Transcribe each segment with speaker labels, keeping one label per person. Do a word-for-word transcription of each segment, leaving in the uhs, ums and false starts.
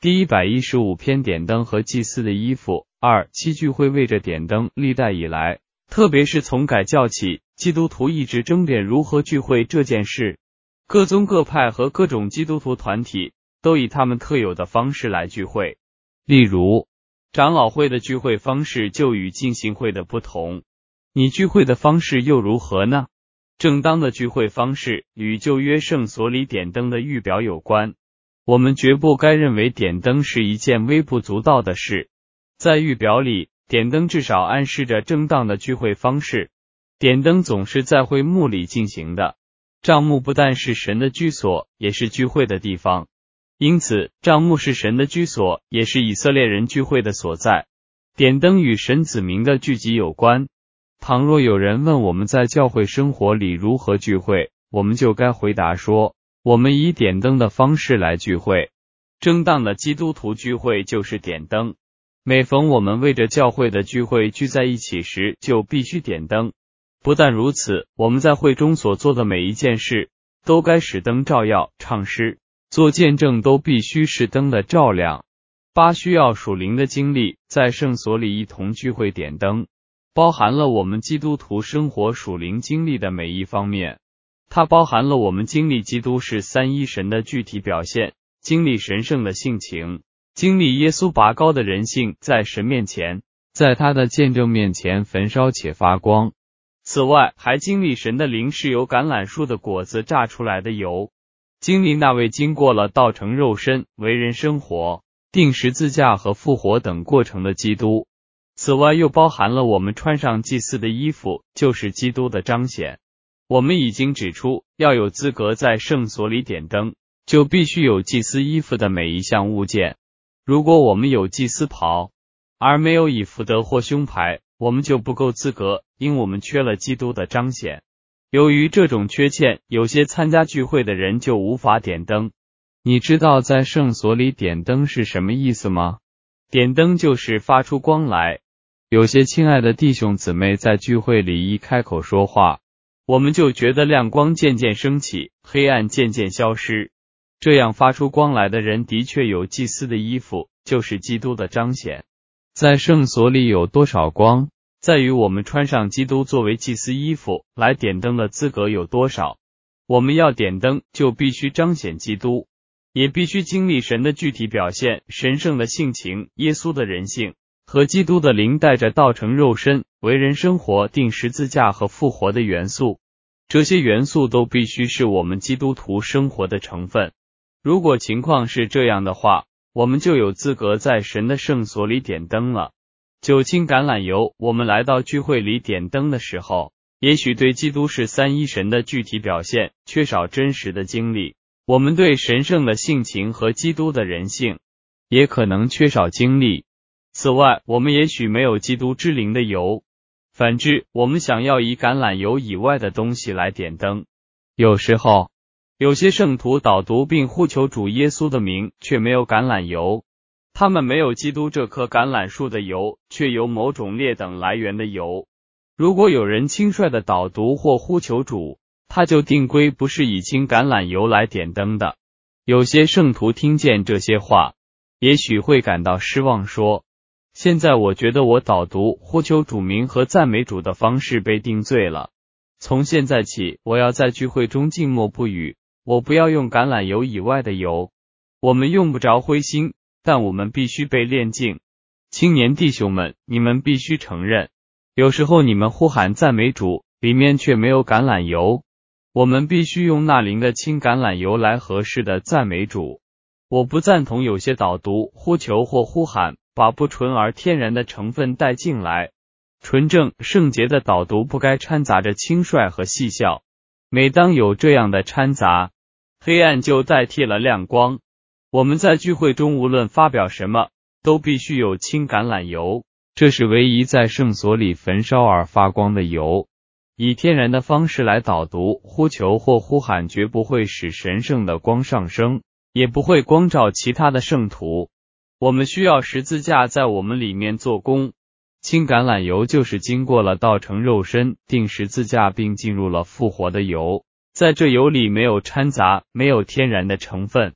Speaker 1: 第一百一十五篇点灯和祭司的衣服。二、七聚会为着点灯，历代以来，特别是从改教起，基督徒一直争辩如何聚会这件事。各宗各派和各种基督徒团体都以他们特有的方式来聚会。例如，长老会的聚会方式就与浸信会的不同。你聚会的方式又如何呢？正当的聚会方式与旧约圣所里点灯的预表有关。我们绝不该认为点灯是一件微不足道的事。在预表里，点灯至少暗示着正当的聚会方式。点灯总是在会幕里进行的。帐幕不但是神的居所，也是聚会的地方。因此，帐幕是神的居所，也是以色列人聚会的所在。点灯与神子民的聚集有关。倘若有人问我们在教会生活里如何聚会，我们就该回答说，我们以点灯的方式来聚会。正当的基督徒聚会就是点灯。每逢我们为着教会的聚会聚在一起时，就必须点灯。不但如此，我们在会中所做的每一件事，都该使灯照耀，唱诗、做见证都必须是灯的照亮。八、需要属灵的经历，在圣所里一同聚会点灯，包含了我们基督徒生活属灵经历的每一方面。它包含了我们经历基督是三一神的具体表现，经历神圣的性情，经历耶稣拔高的人性在神面前，在他的见证面前焚烧且发光。此外，还经历神的灵是由橄榄树的果子榨出来的油，经历那位经过了道成肉身、为人生活、钉十字架和复活等过程的基督。此外，又包含了我们穿上祭司的衣服，就是基督的彰显。我们已经指出，要有资格在圣所里点灯，就必须有祭司衣服的每一项物件。如果我们有祭司袍，而没有以弗得或胸牌，我们就不够资格，因我们缺了基督的彰显。由于这种缺欠，有些参加聚会的人就无法点灯。你知道在圣所里点灯是什么意思吗？点灯就是发出光来。有些亲爱的弟兄姊妹在聚会里一开口说话，我们就觉得亮光渐渐升起，黑暗渐渐消失。这样发出光来的人的确有祭司的衣服，就是基督的彰显。在圣所里有多少光，在于我们穿上基督作为祭司衣服来点灯的资格有多少。我们要点灯，就必须彰显基督，也必须经历神的具体表现，神圣的性情、耶稣的人性和基督的灵带着道成肉身、为人生活、钉十字架和复活的元素。这些元素都必须是我们基督徒生活的成分。如果情况是这样的话，我们就有资格在神的圣所里点灯了。酒精橄榄油，我们来到聚会里点灯的时候，也许对基督是三一神的具体表现缺少真实的经历，我们对神圣的性情和基督的人性也可能缺少经历。此外，我们也许没有基督之灵的油。反之，我们想要以橄榄油以外的东西来点灯。有时候，有些圣徒导读并呼求主耶稣的名，却没有橄榄油。他们没有基督这棵橄榄树的油，却有某种劣等来源的油。如果有人轻率的导读或呼求主，他就定规不是以轻橄榄油来点灯的。有些圣徒听见这些话，也许会感到失望，说，现在我觉得我导读、呼求主名和赞美主的方式被定罪了。从现在起，我要在聚会中静默不语，我不要用橄榄油以外的油。我们用不着灰心，但我们必须被炼净。青年弟兄们，你们必须承认，有时候你们呼喊赞美主，里面却没有橄榄油。我们必须用那灵的轻橄榄油来合适的赞美主。我不赞同有些导读、呼求或呼喊把不纯而天然的成分带进来。纯正圣洁的导读不该掺杂着轻率和戏笑。每当有这样的掺杂，黑暗就代替了亮光。我们在聚会中无论发表什么，都必须有轻橄榄油，这是唯一在圣所里焚烧而发光的油。以天然的方式来导读、呼求或呼喊绝不会使神圣的光上升，也不会光照其他的圣徒。我们需要十字架在我们里面做工。轻橄榄油就是经过了道成肉身、钉十字架并进入了复活的油，在这油里没有掺杂，没有天然的成分。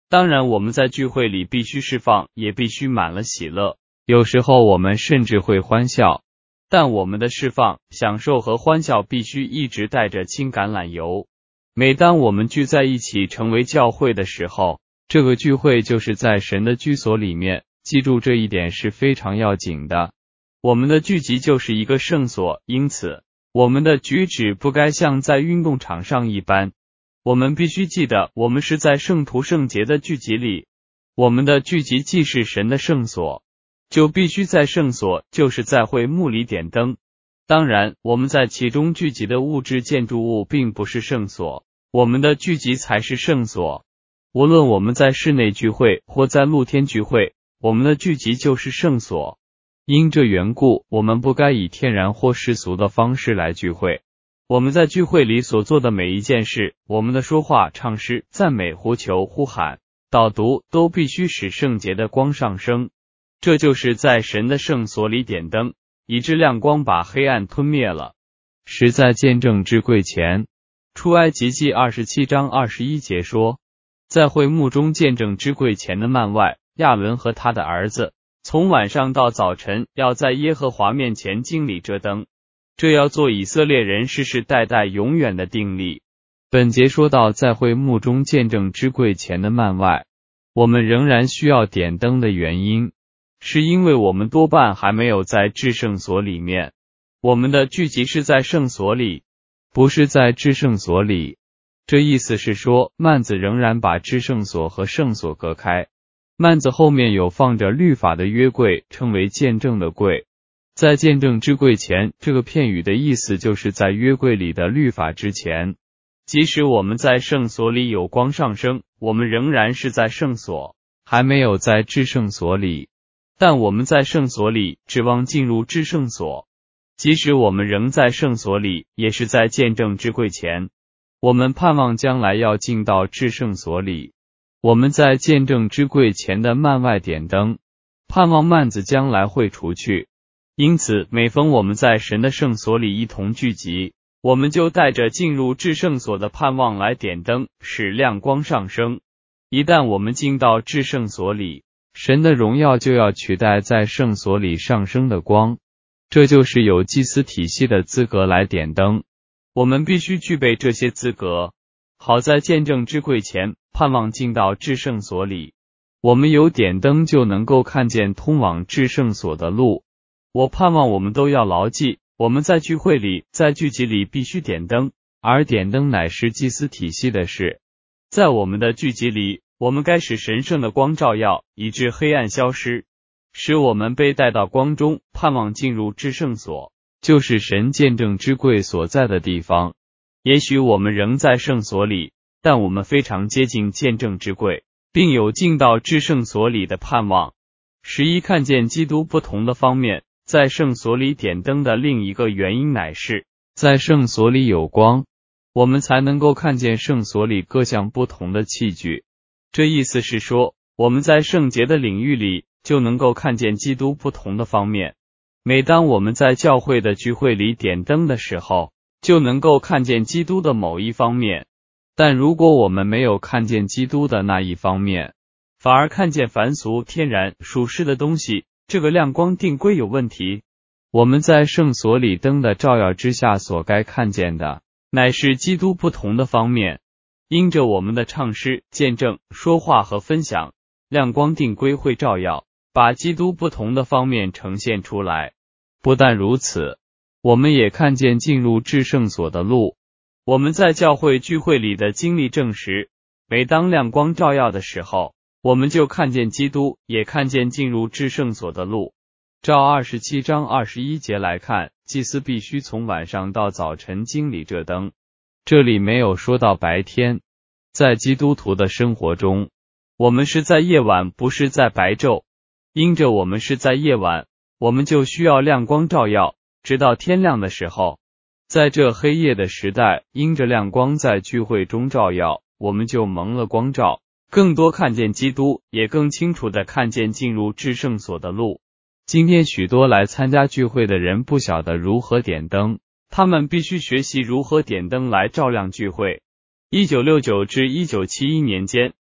Speaker 1: 当然，我们在聚会里必须释放，也必须满了喜乐。有时候我们甚至会欢笑，但我们的释放、享受和欢笑必须一直带着轻橄榄油。每当我们聚在一起成为教会的时候，这个聚会就是在神的居所里面，记住这一点是非常要紧的。我们的聚集就是一个圣所，因此我们的举止不该像在运动场上一般。我们必须记得，我们是在圣徒圣洁的聚集里。我们的聚集既是神的圣所，就必须在圣所，就是在会幕里点灯。当然，我们在其中聚集的物质建筑物并不是圣所，我们的聚集才是圣所。无论我们在室内聚会或在露天聚会，我们的聚集就是圣所。因这缘故，我们不该以天然或世俗的方式来聚会。我们在聚会里所做的每一件事，我们的说话、唱诗、赞美、呼求、呼喊、导读，都必须使圣洁的光上升。这就是在神的圣所里点灯，以致亮光把黑暗吞灭了。实在见证之柜前，出埃及记二十七章二十一节说，在会幕中见证之柜前的幔外，亚伦和他的儿子从晚上到早晨要在耶和华面前经理这灯，这要做以色列人世世代代永远的定例。本节说到在会幕中见证之柜前的幔外，我们仍然需要点灯的原因，是因为我们多半还没有在至圣所里面。我们的聚集是在圣所里，不是在至圣所里。这意思是说，幔子仍然把至圣所和圣所隔开。幔子后面有放着律法的约柜，称为见证的柜。在见证之柜前，这个片语的意思就是在约柜里的律法之前。即使我们在圣所里有光上升，我们仍然是在圣所，还没有在至圣所里。但我们在圣所里指望进入至圣所，即使我们仍在圣所里，也是在见证之柜前。我们盼望将来要进到至圣所里。我们在见证之柜前的幔外点灯，盼望幔子将来会除去。因此，每逢我们在神的圣所里一同聚集，我们就带着进入至圣所的盼望来点灯，使亮光上升。一旦我们进到至圣所里，神的荣耀就要取代在圣所里上升的光，这就是有祭司体系的资格来点灯。我们必须具备这些资格，好在见证之柜前盼望进到至圣所里。我们有点灯就能够看见通往至圣所的路。我盼望我们都要牢记，我们在聚会里，在聚集里必须点灯，而点灯乃是祭司体系的事。在我们的聚集里，我们该使神圣的光照耀，以致黑暗消失，使我们被带到光中，盼望进入至圣所，就是神见证之柜所在的地方。也许我们仍在圣所里，但我们非常接近见证之柜，并有进到至圣所里的盼望。十一看见基督不同的方面，在圣所里点灯的另一个原因乃是，在圣所里有光，我们才能够看见圣所里各项不同的器具。这意思是说，我们在圣洁的领域里就能够看见基督不同的方面。每当我们在教会的聚会里点灯的时候，就能够看见基督的某一方面。但如果我们没有看见基督的那一方面，反而看见凡俗、天然、属世的东西，这个亮光定规有问题。我们在圣所里灯的照耀之下所该看见的，乃是基督不同的方面。因着我们的唱诗、见证、说话和分享，亮光定规会照耀，把基督不同的方面呈现出来。不但如此，我们也看见进入至圣所的路。我们在教会聚会里的经历证实，每当亮光照耀的时候，我们就看见基督，也看见进入至圣所的路。照二十七章二十一节来看，祭司必须从晚上到早晨经理这灯。这里没有说到白天。在基督徒的生活中，我们是在夜晚，不是在白昼。因着我们是在夜晚，我们就需要亮光照耀，直到天亮的时候。在这黑夜的时代，因着亮光在聚会中照耀，我们就蒙了光照，更多看见基督，也更清楚地看见进入至圣所的路。今天许多来参加聚会的人不晓得如何点灯，他们必须学习如何点灯来照亮聚会。一九六九至一九七一年间，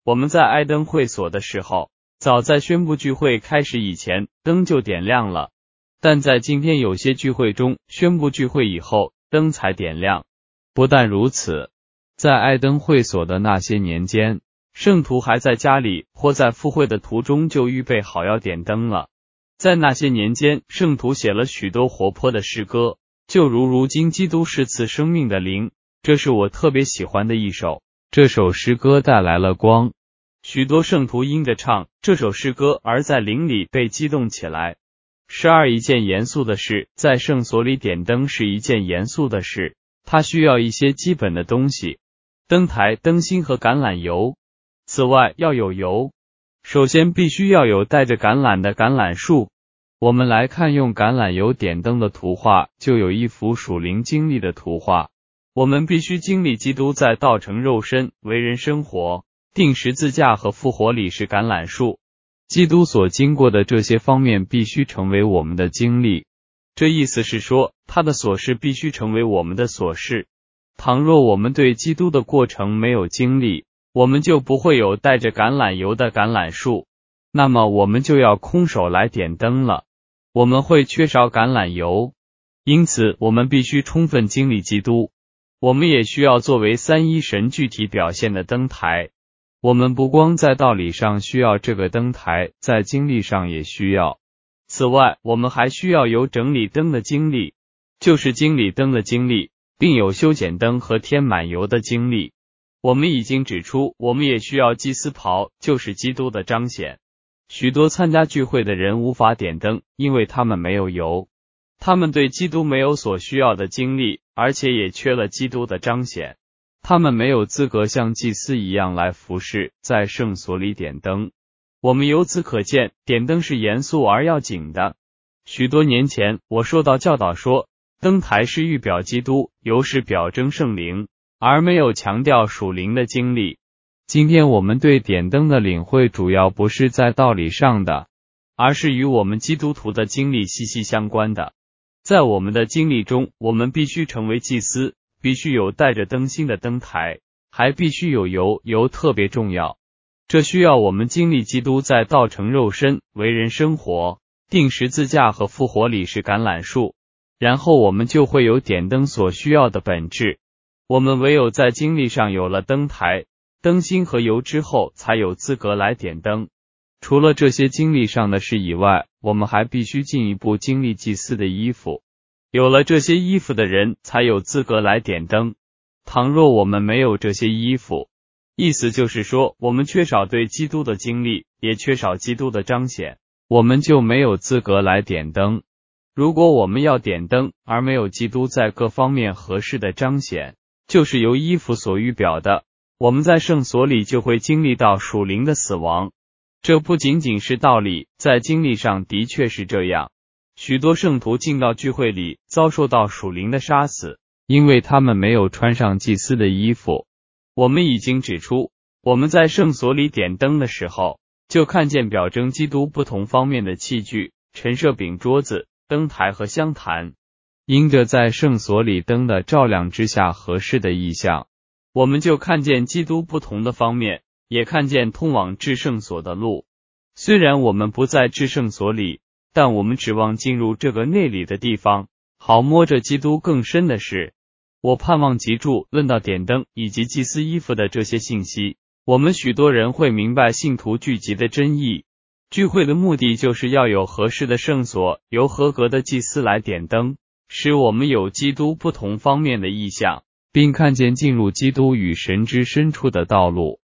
Speaker 1: 我们在爱灯会所的时候，早在宣布聚会开始以前，灯就点亮了。但在今天有些聚会中，宣布聚会以后，灯才点亮。不但如此，在爱灯会所的那些年间，圣徒还在家里或在赴会的途中就预备好要点灯了。在那些年间，圣徒写了许多活泼的诗歌，就如如今基督是赐生命的灵，这是我特别喜欢的一首。这首诗歌带来了光，许多圣徒因着唱这首诗歌而在灵里被激动起来。十二一件严肃的事，在圣所里点灯是一件严肃的事，它需要一些基本的东西，灯台、灯芯和橄榄油。此外要有油，首先必须要有带着橄榄的橄榄树。我们来看用橄榄油点灯的图画，就有一幅属灵经历的图画。我们必须经历基督在道成肉身、为人生活、钉十字架和复活里是橄榄树。基督所经过的这些方面必须成为我们的经历，这意思是说，他的所事必须成为我们的所事。倘若我们对基督的过程没有经历，我们就不会有带着橄榄油的橄榄树，那么我们就要空手来点灯了，我们会缺少橄榄油。因此，我们必须充分经历基督。我们也需要作为三一神具体表现的灯台。我们不光在道理上需要这个灯台，在经历上也需要。此外，我们还需要有整理灯的经历，就是经理灯的经历，并有修剪灯和添满油的经历。我们已经指出，我们也需要祭司袍，就是基督的彰显。许多参加聚会的人无法点灯，因为他们没有油。他们对基督没有所需要的经历，而且也缺了基督的彰显。他们没有资格像祭司一样来服侍，在圣所里点灯。我们由此可见，点灯是严肃而要紧的。许多年前，我受到教导说，灯台是预表基督，油是表征圣灵，而没有强调属灵的经历。今天我们对点灯的领会主要不是在道理上的，而是与我们基督徒的经历息息相关的。在我们的经历中，我们必须成为祭司，必须有带着灯芯的灯台，还必须有油，油特别重要。这需要我们经历基督在道成肉身、为人生活、钉十字架和复活里是橄榄树，然后我们就会有点灯所需要的本质。我们唯有在经历上有了灯台、灯芯和油之后，才有资格来点灯。除了这些经历上的事以外，我们还必须进一步经历祭司的衣服。有了这些衣服的人，才有资格来点灯。倘若我们没有这些衣服，意思就是说，我们缺少对基督的经历，也缺少基督的彰显，我们就没有资格来点灯。如果我们要点灯，而没有基督在各方面合适的彰显，就是由衣服所预表的，我们在圣所里就会经历到属灵的死亡。这不仅仅是道理，在经历上的确是这样。许多圣徒进到聚会里，遭受到属灵的杀死，因为他们没有穿上祭司的衣服。我们已经指出，我们在圣所里点灯的时候，就看见表征基督不同方面的器具，陈设饼、桌子、灯台和香坛。因着在圣所里灯的照亮之下合适的意象，我们就看见基督不同的方面，也看见通往至圣所的路。虽然我们不在至圣所里，但我们指望进入这个内里的地方，好摸着基督更深的事。我盼望记住论到点灯以及祭司衣服的这些信息，我们许多人会明白信徒聚集的真意。聚会的目的就是要有合适的圣所，由合格的祭司来点灯，使我们有基督不同方面的意象，并看见进入基督与神之深处的道路。